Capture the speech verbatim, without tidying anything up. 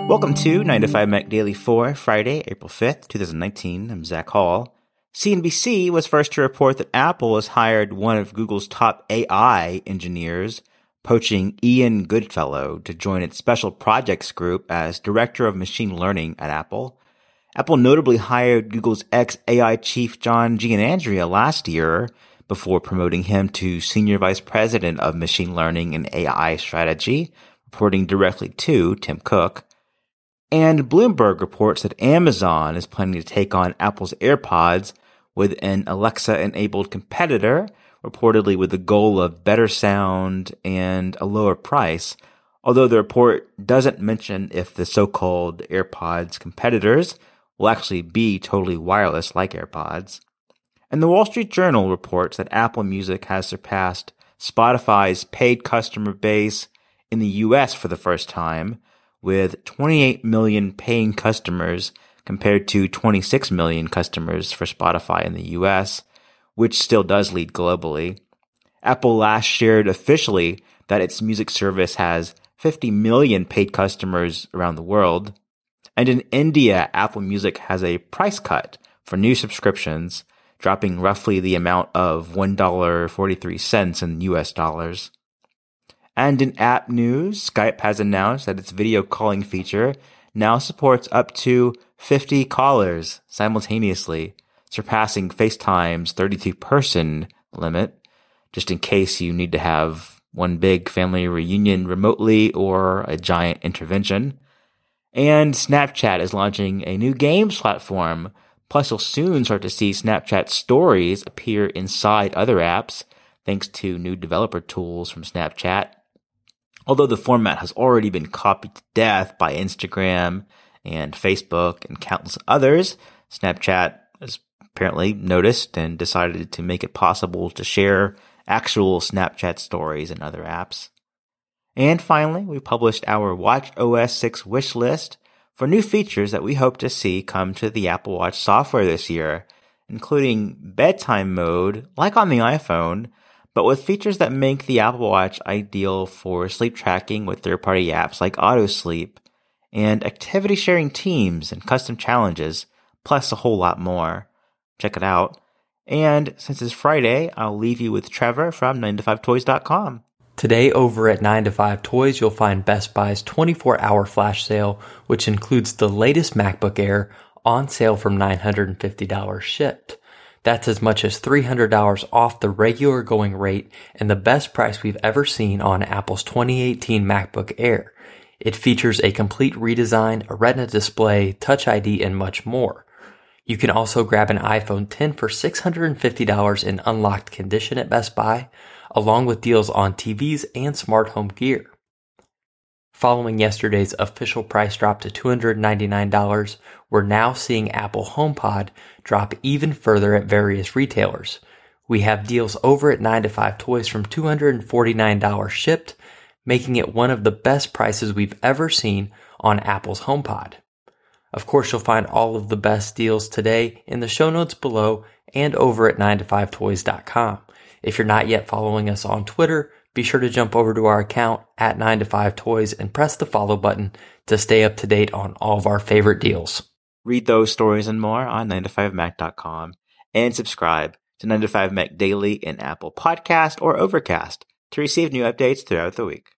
Welcome to nine to five Mac Daily for Friday, April fifth, twenty nineteen. I'm Zach Hall. C N B C was first to report that Apple has hired one of Google's top A I engineers, poaching Ian Goodfellow to join its special projects group as director of machine learning at Apple. Apple notably hired Google's ex-A I chief John Giannandrea last year before promoting him to senior vice president of machine learning and A I strategy, reporting directly to Tim Cook. And Bloomberg reports that Amazon is planning to take on Apple's AirPods with an Alexa-enabled competitor, reportedly with the goal of better sound and a lower price, although the report doesn't mention if the so-called AirPods competitors will actually be totally wireless like AirPods. And the Wall Street Journal reports that Apple Music has surpassed Spotify's paid customer base in the U S for the first time, with twenty-eight million paying customers compared to twenty-six million customers for Spotify in the U S, which still does lead globally. Apple last shared officially that its music service has fifty million paid customers around the world. And in India, Apple Music has a price cut for new subscriptions, dropping roughly the amount of one dollar and forty-three cents in U S dollars. And in app news, Skype has announced that its video calling feature now supports up to fifty callers simultaneously, surpassing FaceTime's thirty-two person limit, just in case you need to have one big family reunion remotely or a giant intervention. And Snapchat is launching a new games platform, plus you'll soon start to see Snapchat stories appear inside other apps, thanks to new developer tools from Snapchat. Although the format has already been copied to death by Instagram and Facebook and countless others, Snapchat has apparently noticed and decided to make it possible to share actual Snapchat stories and other apps. And finally, we published our watchOS six wish list for new features that we hope to see come to the Apple Watch software this year, including bedtime mode, like on the iPhone, but with features that make the Apple Watch ideal for sleep tracking with third-party apps like AutoSleep, and activity sharing teams and custom challenges, plus a whole lot more. Check it out. And since it's Friday, I'll leave you with Trevor from nine to five toys dot com. Today over at nine to five Toys, you'll find Best Buy's twenty-four hour flash sale, which includes the latest MacBook Air on sale from nine hundred fifty dollars shipped. That's as much as three hundred dollars off the regular going rate and the best price we've ever seen on Apple's twenty eighteen MacBook Air. It features a complete redesign, a Retina display, Touch I D, and much more. You can also grab an iPhone X for six hundred fifty dollars in unlocked condition at Best Buy, along with deals on T Vs and smart home gear. Following yesterday's official price drop to two hundred ninety-nine dollars, we're now seeing Apple HomePod drop even further at various retailers. We have deals over at nine to five Toys from two hundred forty-nine dollars shipped, making it one of the best prices we've ever seen on Apple's HomePod. Of course, you'll find all of the best deals today in the show notes below and over at nine to five toys dot com. If you're not yet following us on Twitter, be sure to jump over to our account at nine to five toys and press the follow button to stay up to date on all of our favorite deals. Read those stories and more on nine to five mac dot com and subscribe to nine to five Mac Daily in Apple Podcast or Overcast to receive new updates throughout the week.